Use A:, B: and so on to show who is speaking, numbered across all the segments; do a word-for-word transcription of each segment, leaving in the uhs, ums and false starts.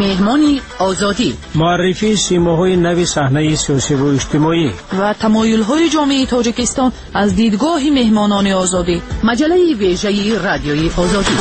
A: مهمانی آزادی،
B: معرفی سیماهای نو صحنه سیاسی و اجتماعی
A: و تمایل‌های جامعه تاجیکستان از دیدگاه مهمانان آزادی. مجله ویژه رادیوی آزادی.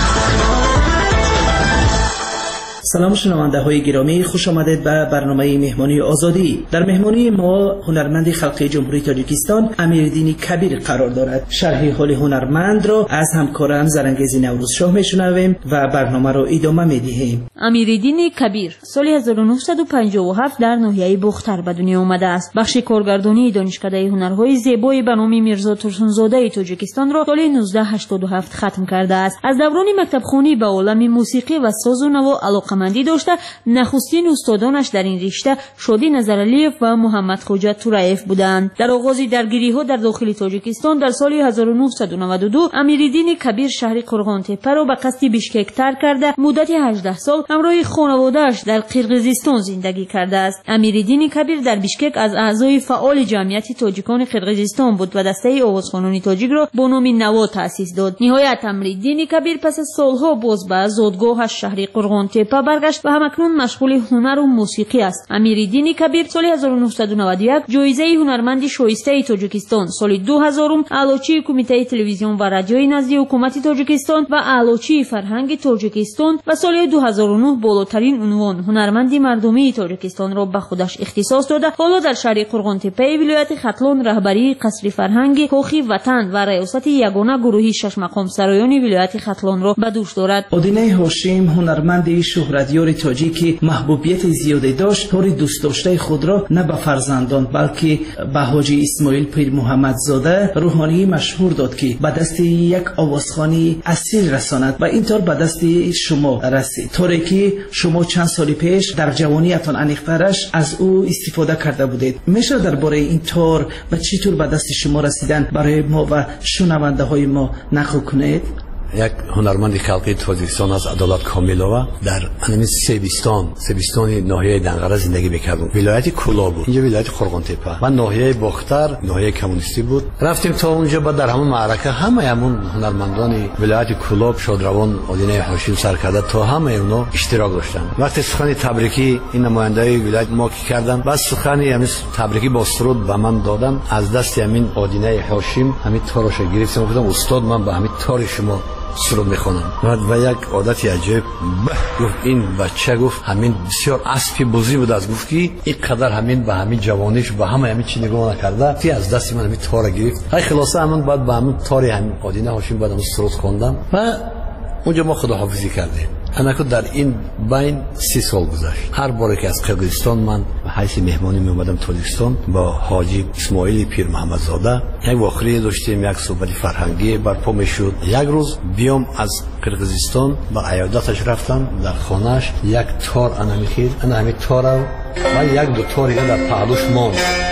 C: سلام شنونده های گرامی، خوش آمدید به برنامه مهمانی آزادی. در مهمانی ما هنرمند خلقی جمهوری تاجیکستان امیردین کبیر قرار دارد. شرح حال هنرمند را از همکارم زرنگیز نوروز شاه میشنویم و برنامه را ادامه میدهیم.
D: امیردین کبیر سال هزار و نهصد و پنجاه و هفت در ناحیه بختر به دنیا آمده است. بخش کارگردانی دانشکده هنرهای زیبای به نام میرزا ترسونزاده تاجیکستان را سال نوزده هشتاد و هفت ختم کرده است. از دوران مکتبخوانی به عالم موسیقی و ساز و نوا علاقه‌مندی داشته. نخستین استادانش در این رشته شادی نظرعلیف و محمد خوجا تورایف بودند. در آغاز درگیری‌ها در داخل تاجیکستان در سال هزار و نهصد و نود و دو امیردین کبیر شهر قرغان تپه را به قصد بیشکک ترک کرده مدت هجده سال همراه خانواده‌اش در قرقیزستان زندگی کرده است. امیردین کبیر در بیشکک از اعضای فعال جمعیت تاجیکان قرقیزستان بود و دسته آوازخوانان تاجیک را با نام نوا تأسیس داد. نهایت امیردین کبیر پس از سالها باز به زادگاهش شهر قرغان تپه برگشت و همکنون مشغول هنر و موسیقی است. امیردین کبیر سال هزار و نهصد و نود و یک جایزه هنرمند شایسته تاجیکستان، سال دو هزار اعلاچی کمیته تلویزیون و رادیوی نزد حکومت تاجیکستان و اعلاچی فرهنگ تاجیکستان و سال دو هزار و نه بالاترین عنوان هنرمند مردمی تاجیکستان را به خودش اختصاص داده. حالا در شهر قرغان تپه ولایت ختلان رهبری قصر فرهنگ کاخی وطن و ریاست یگانه گروهی شش مقام سرایان ولایت ختلان را به دوش دارد.
C: آدینه هاشم هنرمند شهرتیار تاجیکی محبوبیت زیادی داشت. طور دوست داشته خود را نه به فرزندان بلکه به حاجی اسماعیل پیر محمدزاده روحانی مشهور داد که به دست یک آوازخوانی اصیل رساند و اینطور به دست شما رسید. طوری که شما چند سال پیش در جوانیتان انیخترش از او استفاده کرده بودید. میشه درباره این طور و چطور به دست شما رسیدن برای ما و شنونده های ما نقل کنید؟
E: یک هنرمند خلقی تاجیکستان از عدالت کاملووا در انمی سیبستان سیبستان ناحیه دنقره زندگی میکردم. ولایت کولا بود، اینجا ولایت قرغان تپه و ناحیه بختر ناحیه کمونیستی بود. رفتیم تا اونجا بعد در همون معرکه همه همون هنرمندان ولایت کولا شادروان آدینه هاشم سرکرده تا همه اونا اشتراک داشتن. وقتی سخن تبریکی این نمایندای ولایت ما کی کردن بعد سخن همین تبریکی با سرود به من دادن. از دست همین آدینه هاشم همین تاروش گرفتم. گفتم استاد من به همین تار شما سرود میخونم. و یک عادتی عجیب گفت این بچه گفت همین بسیار اسبی بزی بود از گفت که این قدر همین به همین جوانیش به همه همین چی نگاه نکرده تی از دست من همین تار گرفت. های خلاصه همون بعد به همین تاری همین آدینه هاشم بعد همون سرود خوندم و اونجا ما خداحافظی کردیم. انکو در این بین سی سال گذشت. هر باری که از قرقیزستان من به حیث مهمانی می اومدم تاجیکستان با حاجی اسماعیل پیر محمدزاده یک واقعه داشتیم، یک صحبت فرهنگی برپا میشد. یک روز بیام از قرقیزستان با عیادتش رفتم در خانهش یک تار انا میخید انا همین تار و یک دو تاری در پهلوش ماند.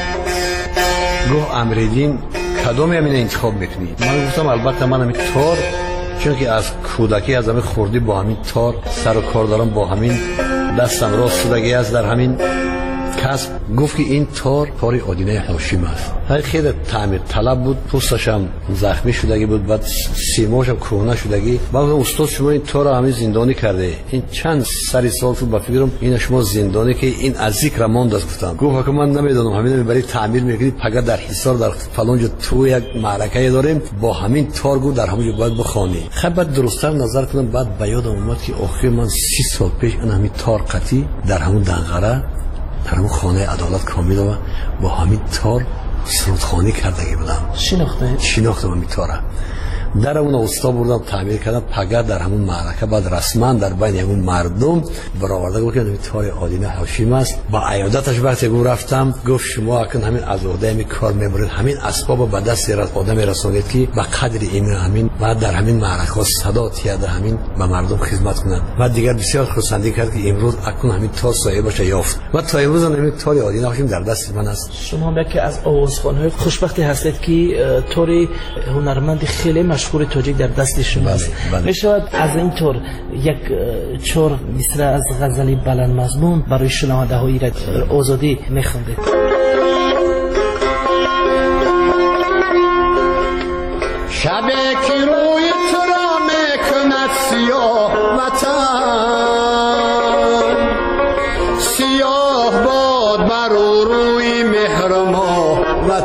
E: گفت امیردین کدومی همین انتخاب میکنی؟ من گفتم البته من همین تار، چون که از کودکی از همین خوردی با همین تار سر و کار دارم، با همین دستم راست شدگی از در همین کسب. گفت که این تار تار آدینه هاشم است. خیلی تعمیر طلب بود، پوستش هم زخمی شدگی بود، بعد سیماش هم کهنه شدگی. بعد استاد شما این تار همین زندانی کرده، این چند سری سال تو با فکرم این شما زندانی که این از ذکر ماند است. گفتم گفت که من نمیدونم همین برای تعمیر میکنید پگه در حصار در فلان جا تو یک معرکه داریم با همین تار گو در همون باید بخوانی. خب بعد درست‌تر نظر کردم بعد به یادم اومد که آخه من سی سال پیش این همین تار قطی در همون دنقره در همون خانه عدالت کاملووا با همین تار سرودخوانی کردگی بودم.
C: شناخته؟
E: شناختم همین تاره. در اون استاد بردم تعمیر کردم پگه در همون معرکه بعد رسما در بین همون مردم برآورده گفت که همین تار آدینه هاشم است. با عیادتش وقتی گفت رفتم گفت شما اکن همین از عهده همین کار میبرید، همین اسباب به دست آدم رسانید که به قدر این همین بعد در همین معرکه صدا تیاده همین به مردم خدمت کنند. و دیگر بسیار خرسندی کرد که امروز اکن همین تار صاحبش یافت و تا امروز همین تار آدینه هاشم در دست من است.
C: شما یکی از آوازخوان‌های خوشبختی هستید که تار هنرمند خیلی مشهور تاجیک در دست شماست. میشود از این طور یک چور مثل از غزلی بلند مضمون برای شنونده های آزادی میخوندید؟
F: شب که روی تو را میکند سیاه وطن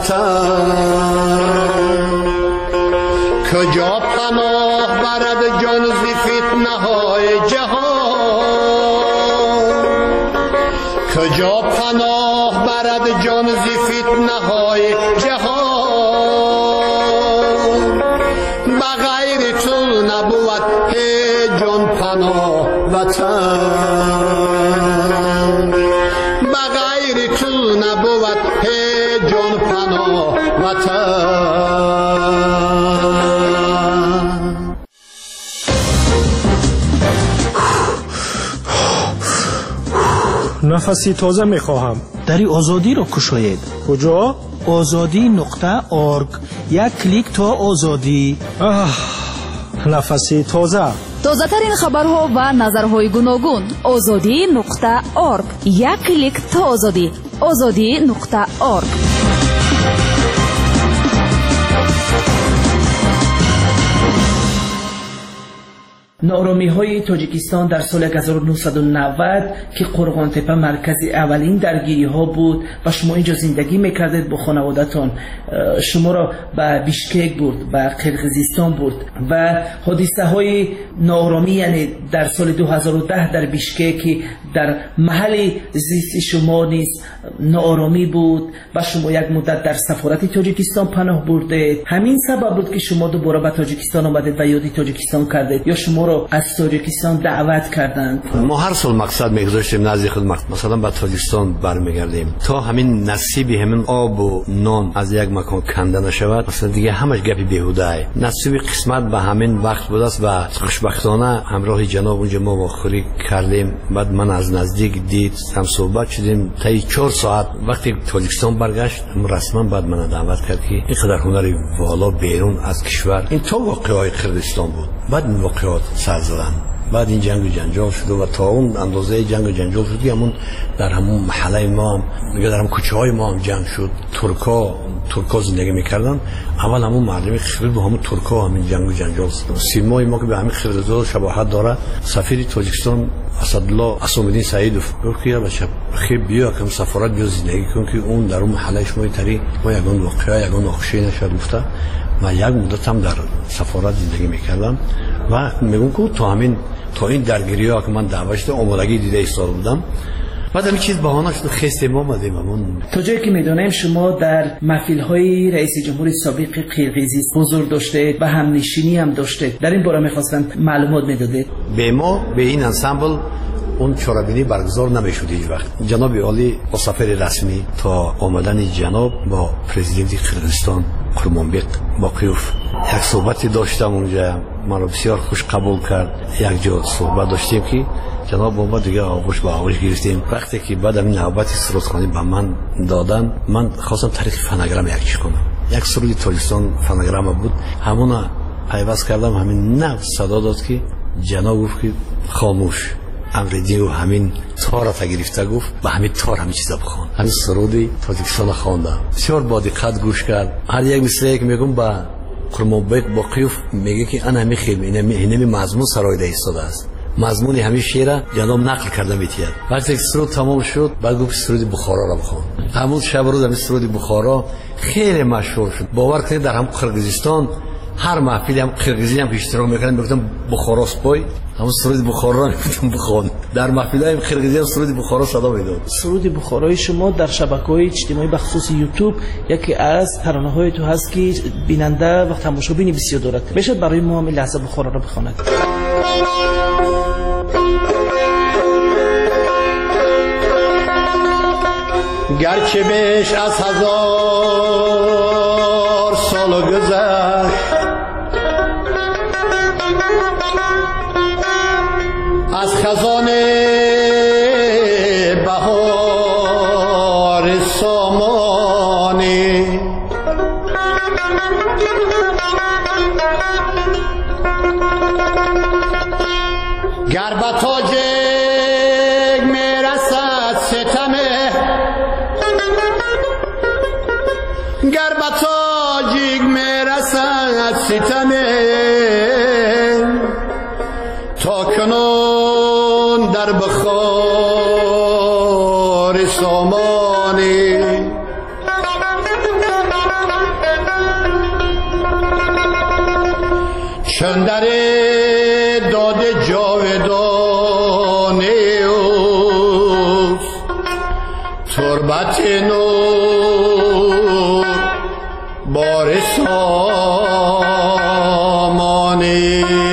F: وطن کجا پناه برد جان ز فتنه های جهان کجا پناه برد جان ز فتنه های جهان بغیر تو نبود هیچ جان پناه وطن بغیر تو نبود هیچ جان پناه وطن
B: نفسی تازه میخواهم.
C: دری آزادی رو کشاید.
B: کجا؟
C: آزادی نقطه ارگ. یک کلیک تا آزادی.
B: آه نفسی تازه.
A: تازه ترین خبرها و نظرهای گوناگون. آزادی نقطه ارگ. یک کلیک تا آزادی. آزادی نقطه ارگ.
C: نارامی های تاجیکستان در سال هزار و نهصد و نود که قرغان تپه مرکز اولین درگیری ها بود و شما اینجا زندگی میکردید با خانوادتان، شما را به بیشکک برد، به قرقیزستان برد و حادثه های نارامی، یعنی در سال دو هزار و ده در بیشکک در محل زیست شما نیز نارامی بود و شما یک مدت در سفارت تاجیکستان پناه بردید. همین سبب بود که شما دوباره به تاجیکستان آمدید و یادی تاجیکستان کردید یا شما را از تاجیکستان دعوت کردند؟
E: ما هر سال مقصد میگذاشتیم نزد خود مثلا به تاجیکستان برمیگردیم تا همین نصیبی همین آب و نان از یک مکان کنده نشود، مثلا دیگه همش گپی بیهوده ای. نصیب قسمت به همین وقت بود است و خوشبختانه همراه جناب اونجا ما واخوری کردیم. بعد من از نزدیک دید، هم صحبت شدیم تا چهار ساعت. وقتی تاجیکستان برگشت رسما بعد من دعوت کرد که اینقدر هنری والا بیرون از کشور این تو واقعای قرقیزستان بود. بعد این واقعات سر زدن. بعد این جنگ و جنجال شد و تا اون اندازه جنگ و جنجال شد که همون در همون محله ما هم میگه در همون کوچه های ما هم جنگ شد. ترکا ترکا زندگی میکردن. اول همون مردمی خیلی با همون ترکا همین جنگ و جنجال شد. سیمای ما که به همین خیلی شباهت داره. سفیر تاجیکستان اسدالله اسامالدین سعیدوف گفت که بچه خیلی بیا که سفارت بیا زندگی کن که اون در اون محله شما تری ما یگان واقعا یگان ناخوشی نشد. گفته من یک مدت هم در سفارت زندگی میکردم و میگم که تا همین تا این درگیری ها که من دعوت شده آمادگی دیده ایستاده بودم. بعد همین چیز بهانه شد خسته ما آمدیم. همون
C: تا جایی که میدونیم شما در محفل های رئیس جمهور سابق قرقیزستان حضور داشته و همنشینی هم داشته. در این باره میخواستم معلومات میدادید.
E: به ما به این انسامبل اون چرابینی برگزار نمیشد هیچ وقت. جناب عالی با سفر رسمی تا آمدن جناب با پرزیدنت قرقیزستان قرمانبق باقیوف یک صحبتی داشتم اونجا. من رو بسیار خوش قبول کرد. یک جا صحبت داشتیم که جناب با ما دیگه آغوش با آغوش گرفتیم. وقتی که بعد این نوبت سرودخوانی به من دادن من خواستم طریق فناگرام یک چیز کنم. یک سرود تاجیکستان فناگرام بود. همون پیوست کردم. همین نفس صدا داد که جناب گفت که خاموش امردی و همین تار را گرفته گفت و همین تار همین چیزا بخوان. همین سرودی تاجیکستان خواندم. بسیار با دقت گوش کرد. هر یک مثل یک میگم با قرمانبق باقیوف میگه که انا میخیم اینه اینه مضمون سرایده ایستاده است. مضمون همین شعر جناب نقل کرده میتید. وقتی سرود تمام شد بعد گفت سرود بخارا را بخوان. همون شب روز همین سرود بخارا خیلی مشهور شد. باور کنید در هم قرقیزستان هر محفلی هم قرقیزی هم که اشتراک میکنن میگفتن بخارا سپای همون سرود بخارا میگفتن بخوان. در محفلای قرقیزی هم سرود بخارا صدا میداد.
C: سرود بخارای شما در شبکه‌های اجتماعی به خصوص یوتیوب یکی از ترانه‌های تو هست که بیننده و تماشابین بسیار دارد. بشد برای ما هم لحظه بخارا را بخواند.
F: گرچه بیش از هزار سال گذشت از خزان بهار سامانی گر به تاجک میرسد ستمه گر به تاجک میرسد ستمه تا کنون در بخار سامانی جاودانه اوست تربت نور بار سامانه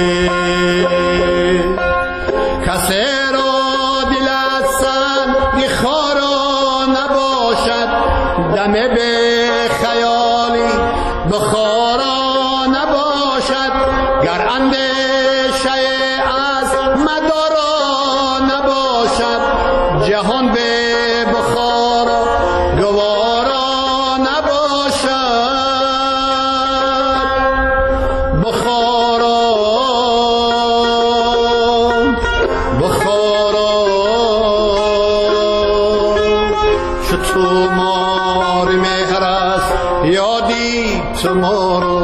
F: کسی را دل از سنگ خارا نباشد دم به خیالی بخارا نباشد گر اندیشه از مدارا نباشد جهان به بخارا گوارا نباشد بخارا بخارا چو تو مار مهر است یادی تو ما رو.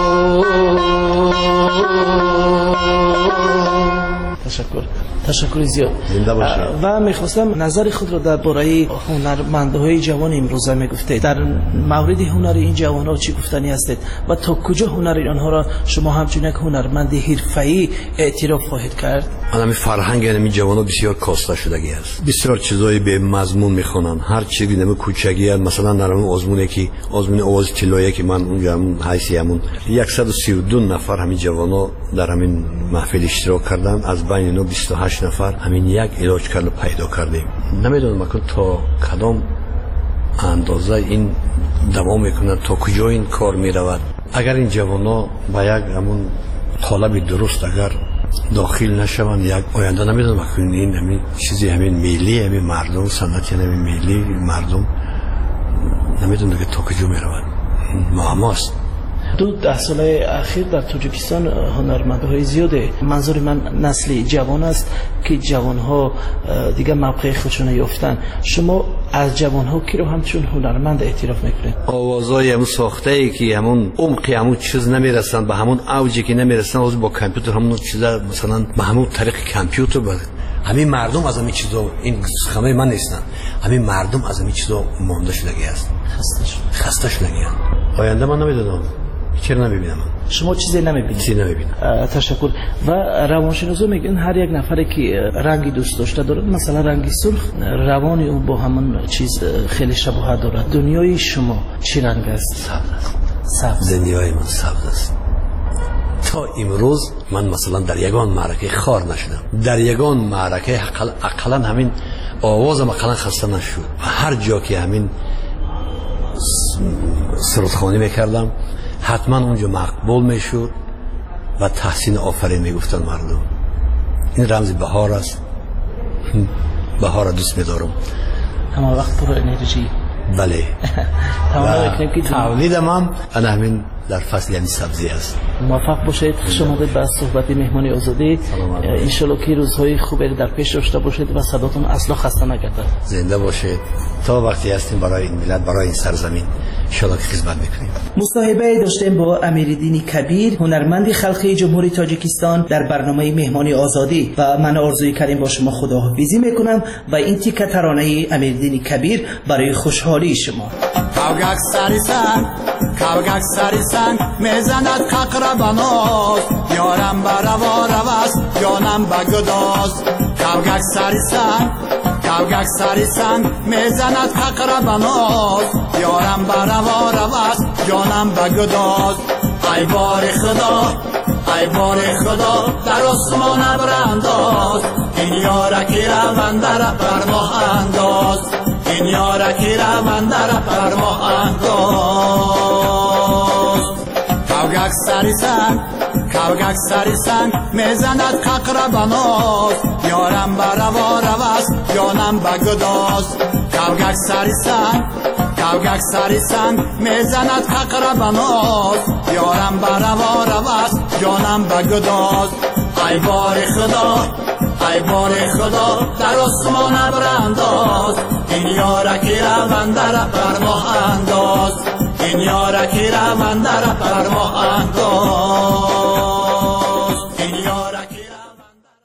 C: تشکر تشکر زیاد. و میخواستم نظر خود را درباره هنرمندهای جوان امروزه میگفته. در مورد هنر این جوان ها چی گفتنی هستید و تا کجا هنر آنها را شما همچون یک هنرمند حرفه‌ای اعتراف خواهید کرد؟
E: الان فرهنگ این جوان ها بسیار کاسته شدگی است. بسیار چیزای به مضمون میخونن. هر چیزی نمی کوچگی است. مثلا در اون آزمونه که آزمون آواز طلایی که من اونجا همون حیثیمون صد و سی و دو نفر همین جوانا در همین محفل اشتراک کردن. از بین اینا بیست و هشت نفر همین یک علاج کرد پیدا کردیم. نمیدونم مکن تا کدام اندازه این دوام میکنه، تا کجا این کار میرود. اگر این جوانا با یک همون طالب درست اگر داخل نشوند یک آینده نمیدونم مکن این همین چیزی همین ملی همین مردم سنتی همین ملی مردم نمیدونم که تا کجا میرود. معماست.
C: دو ده ساله اخیر در تاجیکستان هنرمندهای زیاده. منظور من نسل جوان است که جوانها دیگه موقع خودشون یافتن. شما از جوانها کی رو همچون هنرمند اعتراف میکنید؟
E: آوازای همون ساخته ای که همون عمقی همون چیز نمیرسن، به همون اوجی که نمیرسن، از با کامپیوتر همون چیزا مثلا به همون طریق کامپیوتر بود. همین مردم از همین چیزا، این خمه من نیستن، همین مردم از همین چیزا مانده شدگی است. خسته شد خسته شدگی. آینده من نمیدونم چرا نمیبینم.
C: شما چیزی نمیبینید؟
E: چیزی نمیبینم.
C: تشکر. و روانشناسا میگن هر یک نفری که رنگی دوست داشته داره، مثلا رنگی سرخ، روانی اون با همون چیز خیلی شباهت داره. دنیای شما چی رنگ است؟
E: سبز است.
C: سبز.
E: دنیای من سبز است. تا امروز من مثلا در یگان معرکه خار نشدم. در یگان معرکه اقلا همین آوازم اقلا خسته نشد. و هر جا که همین سرودخوانی میکردم حتما اونجا مقبول میشد و تحسین آفرین میگفتن مردم. این رمز بهار است. بهار دوست میدارم.
C: همه وقت پر انرژی.
E: بله. تولید من انا همین در فصل یعنی سبزی است.
C: موفق باشید. خوش آمدید به صحبت مهمان آزادی. انشالله که روزهای خوبی در پیش داشته باشید و صداتون اصلا خسته نگردد.
E: زنده باشید. تا وقتی هستیم برای این ملت، برای این سرزمین انشالله که خدمت میکنیم.
C: مصاحبه داشتیم با امیرالدین کبیر، هنرمند خلقی جمهوری تاجیکستان در برنامه مهمان آزادی. و من آرزوی کردیم با شما خداحافظی میکنم و این تیکه ترانه امیرالدین کبیر برای خوشحالی شما.
G: کاوگک سری سنگ کاوگک سری سنگ میزند ققر بناز یارم بروا روست جانم بگداز کاوگک سری سنگ کاوگک سری سنگ میزند ققر بناز یارم بروا روست جانم بگداز ای بار خدا ای بار خدا در آسمان برانداز این یارکی روندر بر ماه انداز این یارکی روندر بر ماه انداز کاوگک سری سنگ کاوگک سری سنگ میزند ققر بناز یارم بروا روست جانم بگداز کاوگک سری سنگ کاوگک سری سنگ میزند ققر بناز یارم بروا روست جانم بگداز ای بار خدا ای بار خدا در آسمان برانداز این یارکی روندر بر ماه انداز این یارکی روندر بر ماه انداز